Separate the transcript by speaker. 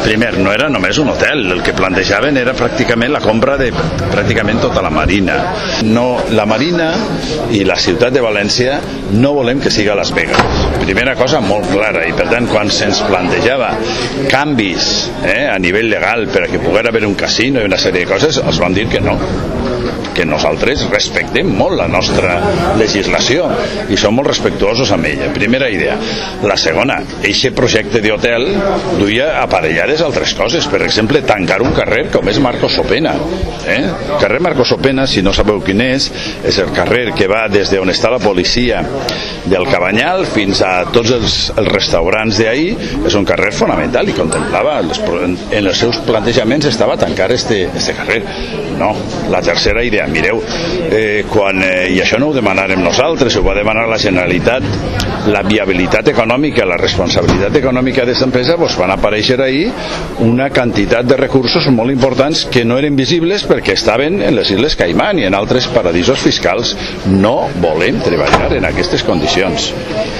Speaker 1: Primer, no era només un hotel, el que plantejaven era pràcticament la compra de pràcticament tota la marina. No, la marina i la ciutat de València no volem que siga Las Vegas. Primera cosa molt clara, i per tant quan se'ns plantejava canvis a nivell legal per a que pogués haver un casino i una sèrie de coses, els van dir que no, que nosaltres respectem molt la nostra legislació i som molt respectuosos amb ella. Primera idea. La segona, eixe projecte d'hotel duia aparellades altres coses, per exemple tancar un carrer com és Marco Sopena. Carrer Marco Sopena, si no sabeu quin és el carrer que va des d'on està la policia del Cabanyal fins a tots els restaurants d'ahir. És un carrer fonamental i contemplava en els seus plantejaments estava tancar este carrer. No, la tercera idea, mireu, i això no ho demanarem nosaltres, ho va demanar la Generalitat, la viabilitat econòmica, la responsabilitat econòmica d'aquesta empresa, van aparèixer ahir una quantitat de recursos molt importants que no eren visibles perquè estaven en les Illes Caimán i en altres paradisos fiscals. No volem treballar en aquestes condicions.